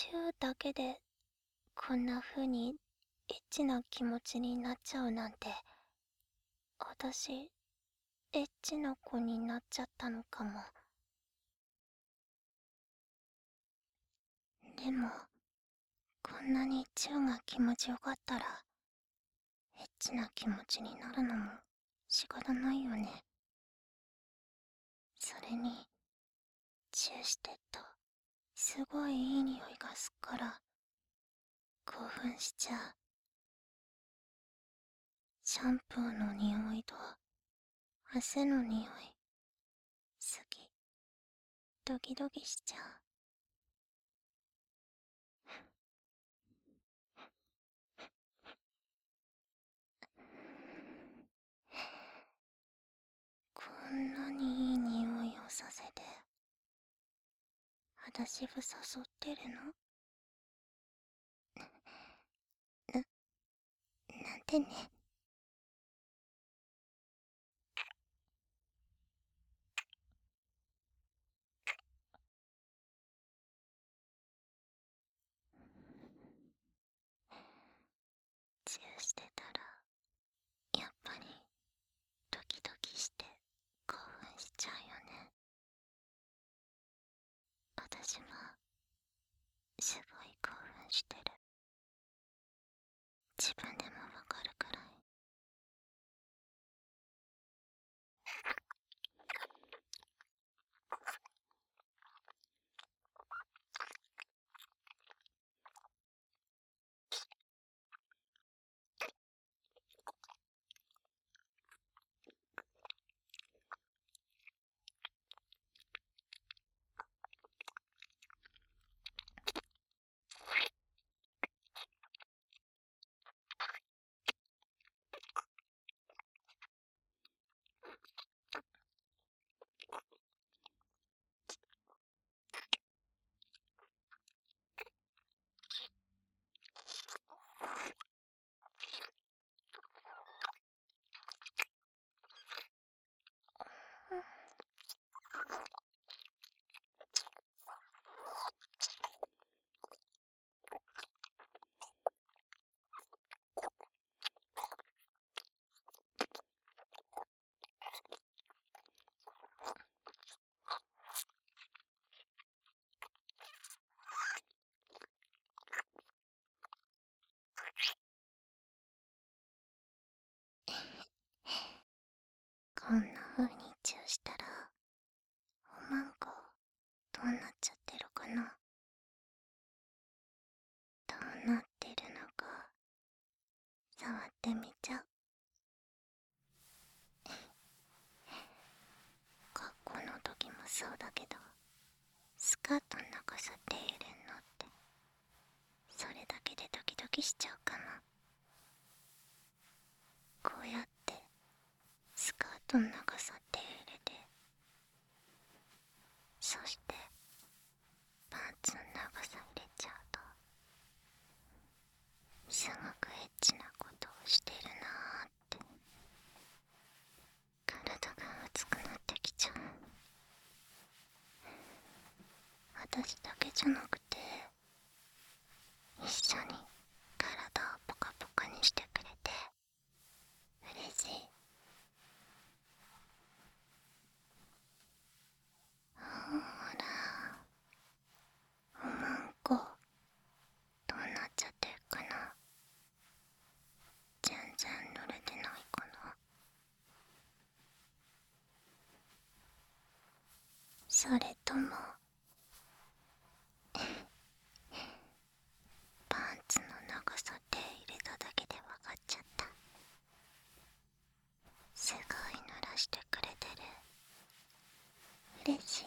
チューだけでこんな風にエッチな気持ちになっちゃうなんて、私エッチな子になっちゃったのかも。でもこんなにチューが気持ちよかったらエッチな気持ちになるのも仕方ないよね。それにチューしてっとすごいいい匂いがすっから興奮しちゃう。シャンプーの匂いと汗の匂い、好き。ドキドキしちゃう。こんなにいい匂いをさせて私を誘ってるの？なんてね。チューしてたらやっぱりドキドキして興奮しちゃうよね。私はすごい興奮してる。自分でもわかるくらい。こんな風にチューしたらおまんこどうなっちゃってるかな。どうなってるのか触ってみちゃう。学校の時もそうだけど、スカートの中さ手入れんのってそれだけでドキドキしちゃうかな。こうやってスカートの長さ手入れて、そしてパンツの長さ入れちゃうとすごくエッチなことをしてるなーって、体が熱くなってきちゃう。私だけじゃなくて一緒に体をポカポカにしてくれて嬉しい。ほら、おまんこどうなっちゃってるかな。全然濡れてないかな。それともパンツの長さ手入れただけで分かっちゃった？すごい濡らしてくれてる。嬉しい。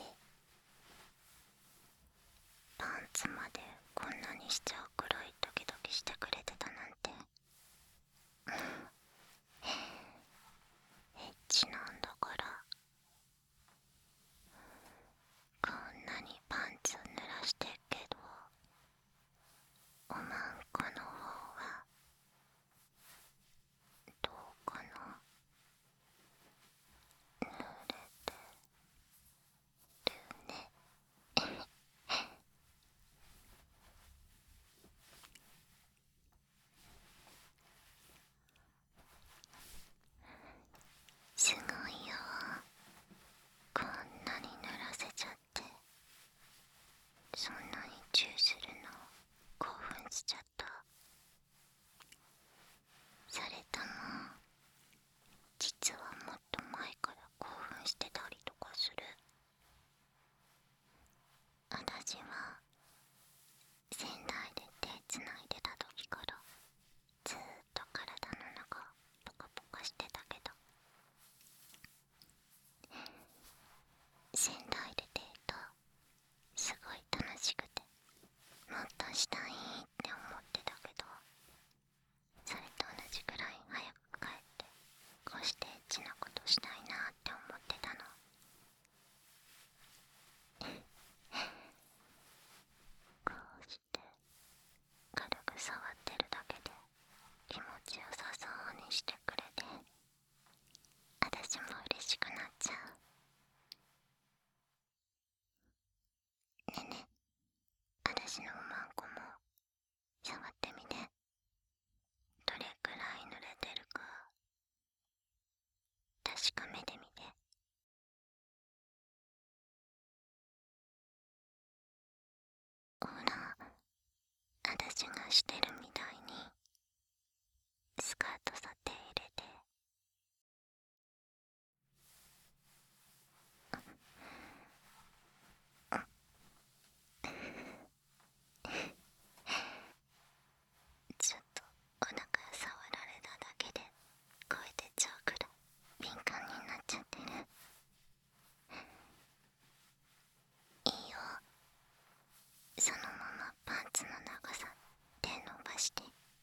パンツまでこんなにしちゃうくらいドキドキしてくれてたなんて。エッチなんだから。こんなにパンツ濡らしてっけど、おまんこの方はどうかな。濡れてるね。 私がしてるみたいにスカートさ手入れて、ちょっとお腹触られただけで声出ちゃうくらい敏感になっちゃってる。いいよ、そのままパンツの長さ手伸ばして、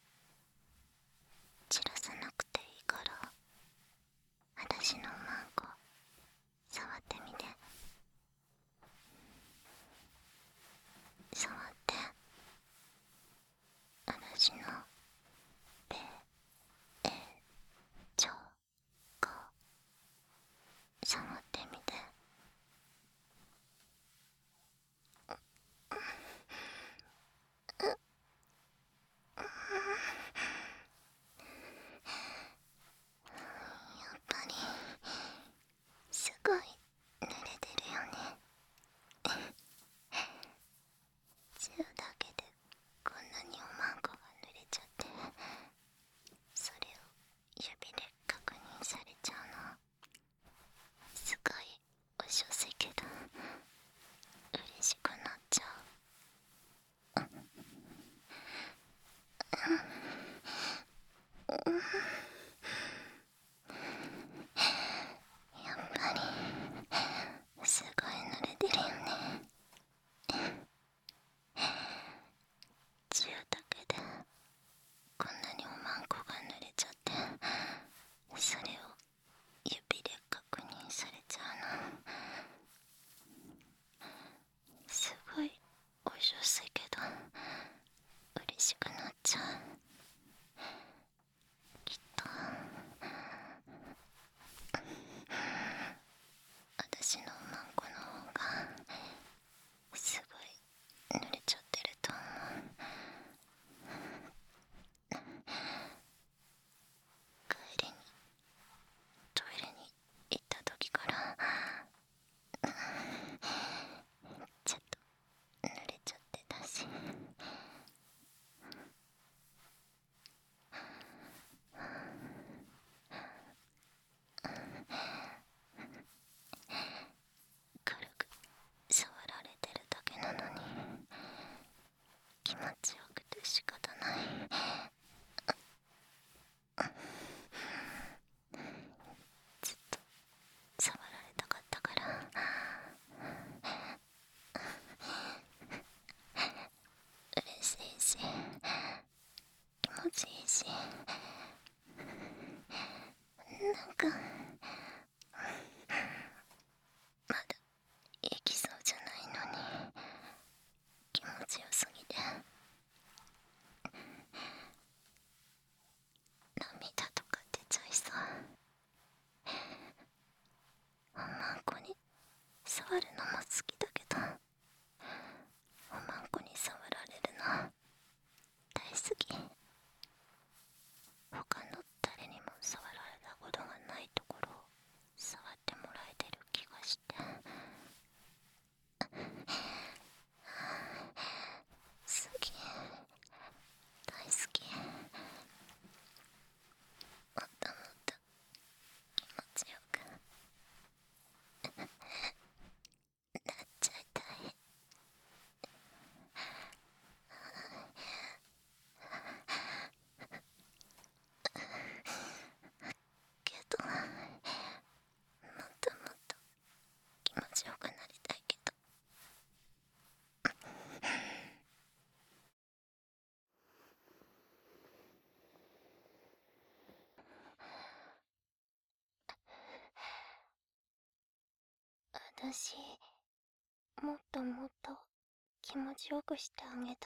散らさなくていいから私のマンコ触ってみて。触って、私のべえちょこ触ってみて。やっぱりすごい濡れてるよね。チューだけでこんなにおまんこが濡れちゃって、それを指で確認されちゃうのすごいおしょせけど嬉しくなっちゃう。やっぱりすごい濡れてるよね。チューだけでこんなにおまんこが濡れちゃって、それを指で確認されちゃうのすごいおしょせけど嬉しくなっちゃう。きっと私のおまんこの方がすごい濡れちゃってると思う。帰りにトイレに行った時からちょっと濡れちゃってたし、軽く触られてるだけなのに気持ちよくて仕方ない。ずっと触られたかったから。嬉しいし気持ちいいし、なんかまだ行きそうじゃないのに気持ちよすぎて涙とか出ちゃいそう。おまんこに触るのも好きだけど、おまんこに触られるの大好き。他の誰にも触られたことがないところを触ってもらえてる気がして、好き、大好き。もっともっと気持ちよくなっちゃいたい。けどもっともっと気持ちよくなりたいけど、私もっともっと気持ちよくしてあげたい。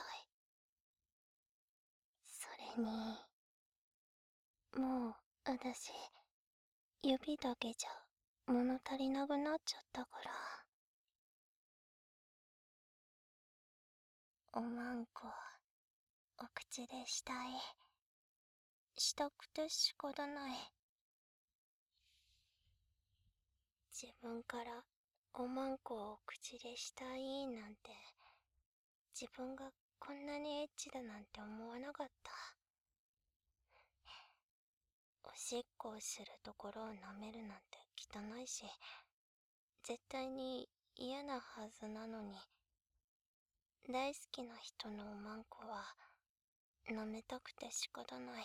それにもう私指だけじゃ物足りなくなっちゃったから、おまんこお口でしたい。したくて仕方ない。自分からおまんこを口でしたいなんて自分がこんなにエッチだなんて思わなかった。おしっこをするところを舐めるなんて汚いし、絶対に嫌なはずなのに、大好きな人のおまんこは舐めたくて仕方ない。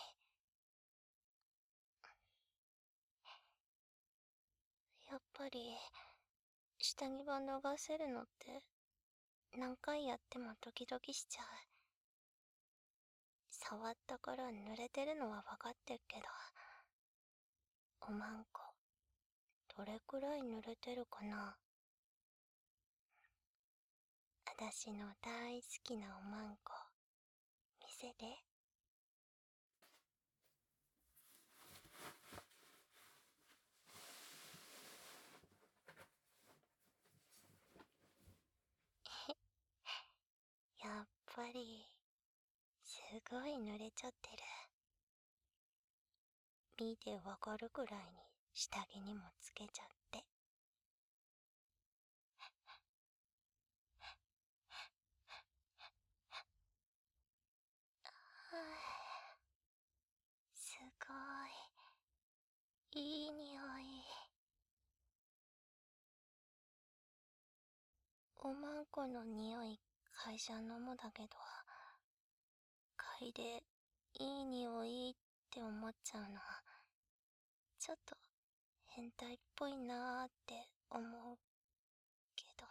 やっぱり下着が脱がせるのって何回やってもドキドキしちゃう。触ったから濡れてるのは分かってるけど、おまんこどれくらい濡れてるかな。あたしの大好きなおまんこ見せて。やっぱりすごい濡れちゃってる。見てわかるくらいに下着にもつけちゃって。すごいいい匂い。おまんこの匂い会社のもだけど、嗅いでいい匂いって思っちゃうの。ちょっと変態っぽいなーって思うけど。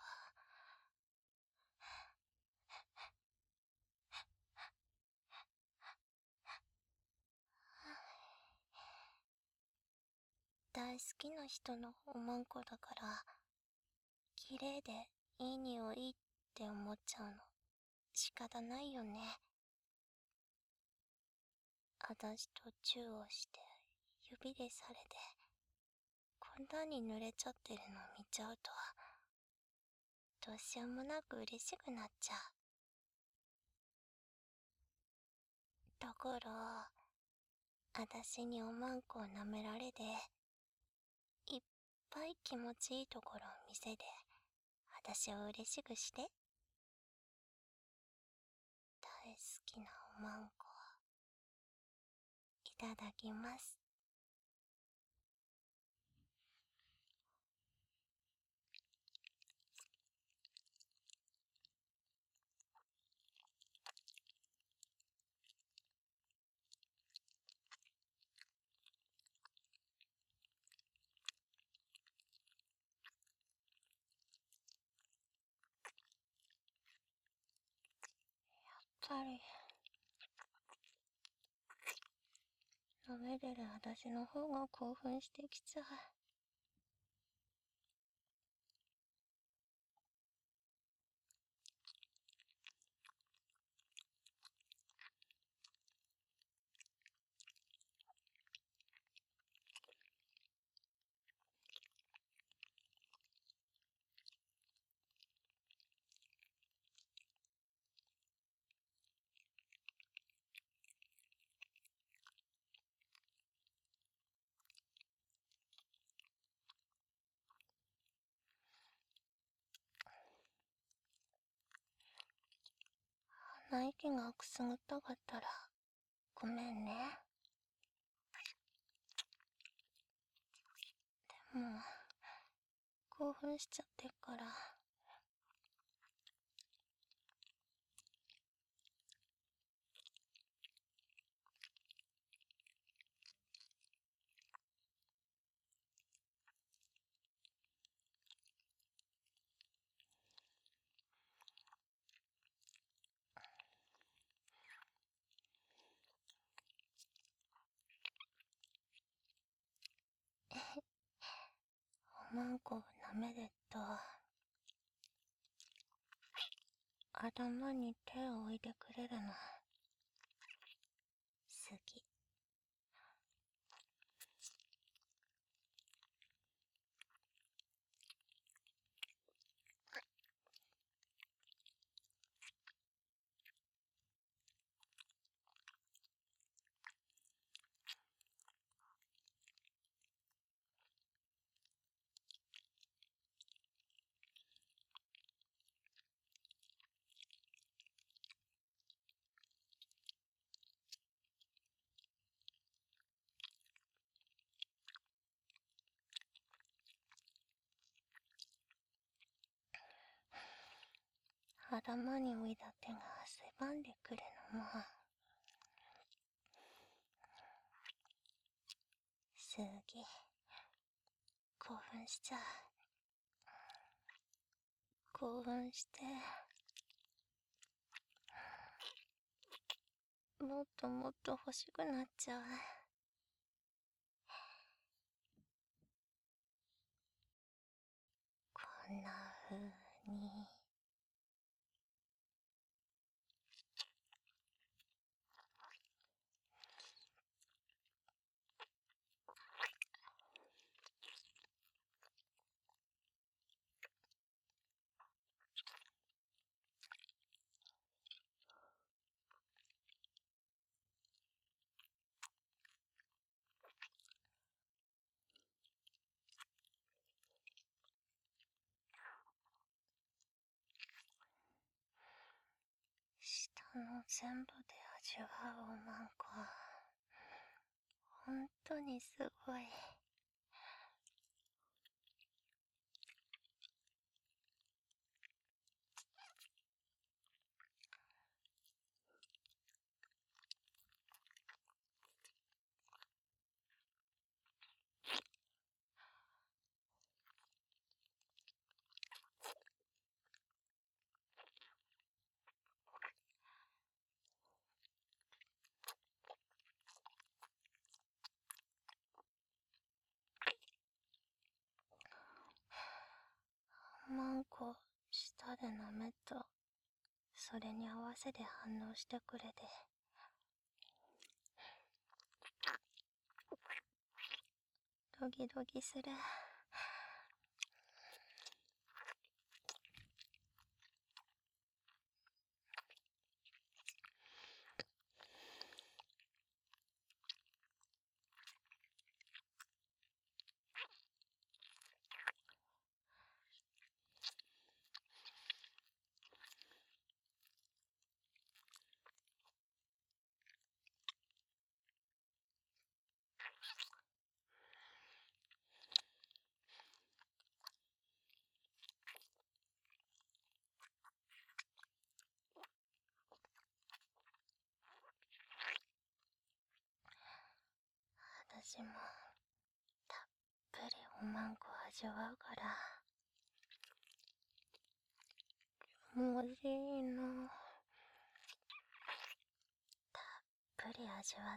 大好きな人のおまんこだから、綺麗でいい匂いって思っちゃうの仕方ないよね。あたしとチューをして指でされて、こんなに濡れちゃってるの見ちゃうと、どうしようもなく嬉しくなっちゃう。だから、あたしにおまんこを舐められて、いっぱい気持ちいいところを見せて、あたしを嬉しくして。大好きなおまんこ、いただきます。やっぱり舐めてるあたしの方が興奮してきちゃう。鼻息がくすぐったかったらごめんね。でも興奮しちゃってるから。おまんこを舐めると、頭に手を置いてくれるの好き。 頭に浮いた手が汗ばんでくるのもすげえ興奮しちゃう。興奮してもっともっと欲しくなっちゃう。こんな風に下の全部で味わうおまんこ、ほんとにすごい。おまんこ舌で舐めとそれに合わせて反応してくれてドギドギする。私もたっぷりおまんこ味わうからもしいのたっぷり味わって。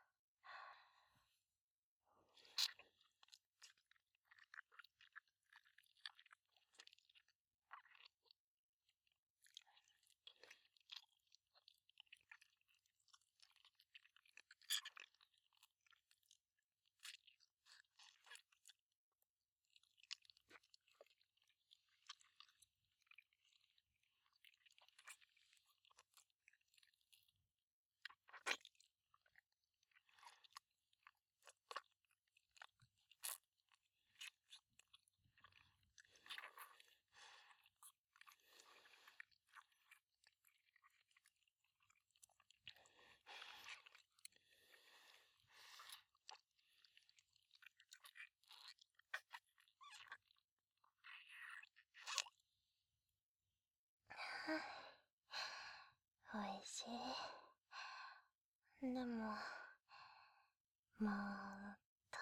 おいしい。でももっと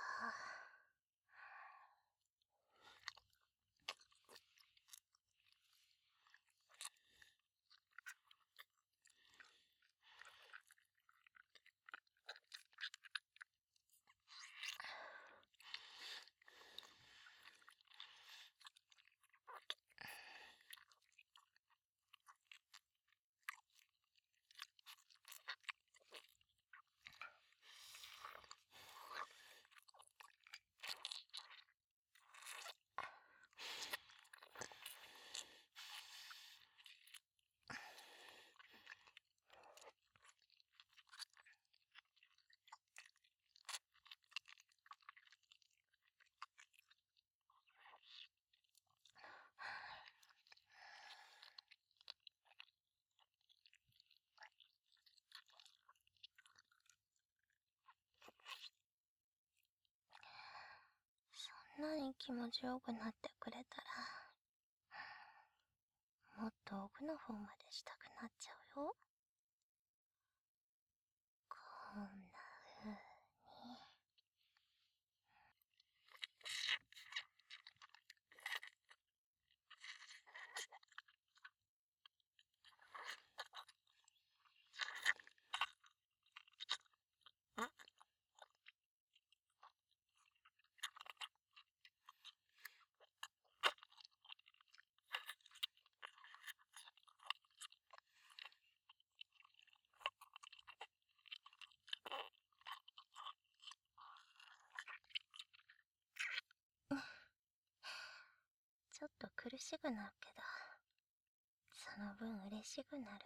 そんなに気持ちよくなってくれたらもっと道具の方までしたくなっちゃうよ。こんな風に。ちょっと苦しくなるけど、その分嬉しくなる。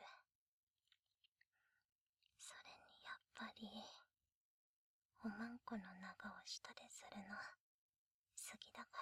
それにやっぱり、おまんこの長を下でするの、好きだから。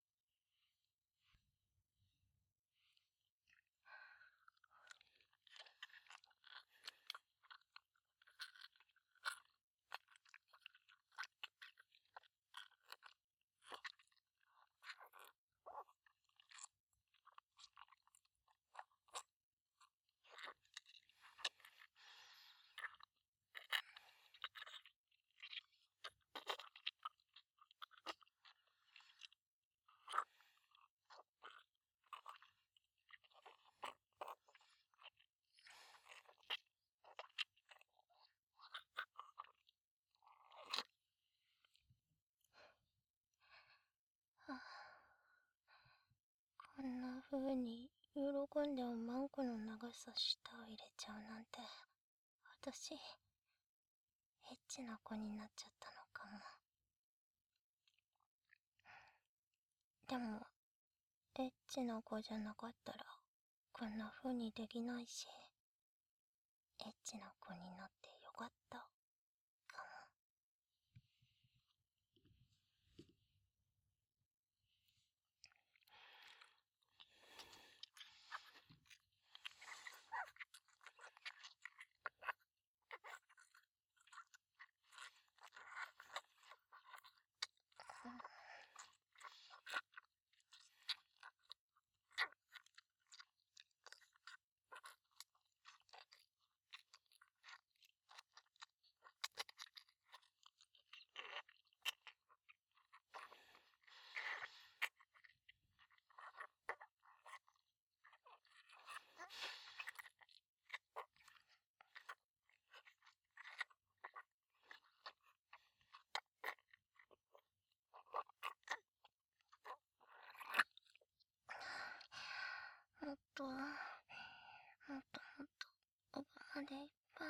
はあ、こんな風に喜んでおまんこの長さ下を入れちゃうなんて、私、エッチな子になっちゃったのかも。でも、エッチな子じゃなかったら、こんな風にできないし、エッチな子になってよかったかもっと、もっともっと、奥までいっぱい。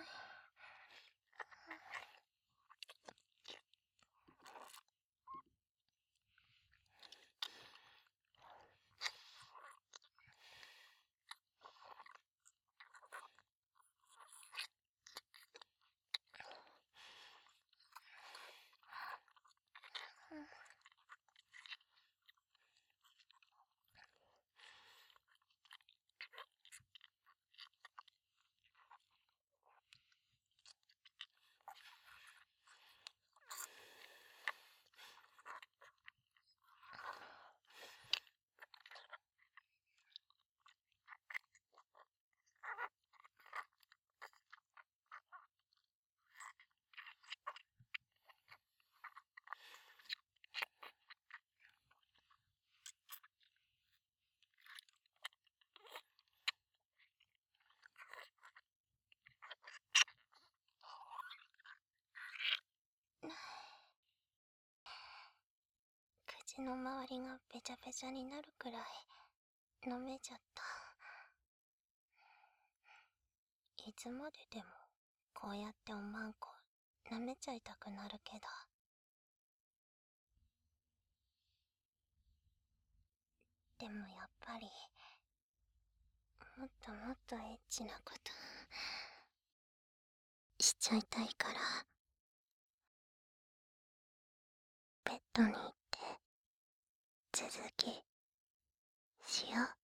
口の周りがべちゃべちゃになるくらい飲めちゃった。いつまででもこうやっておまんこ舐めちゃいたくなるけど、でもやっぱりもっともっとエッチなことしちゃいたいから、ベッドに行って続きしよう。